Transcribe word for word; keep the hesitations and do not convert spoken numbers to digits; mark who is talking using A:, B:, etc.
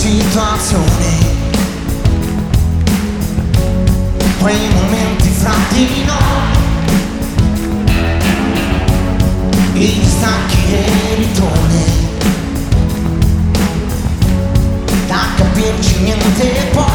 A: situazione, quei momenti fra di noi, i distacchi e il ritorno, da capirci niente poi.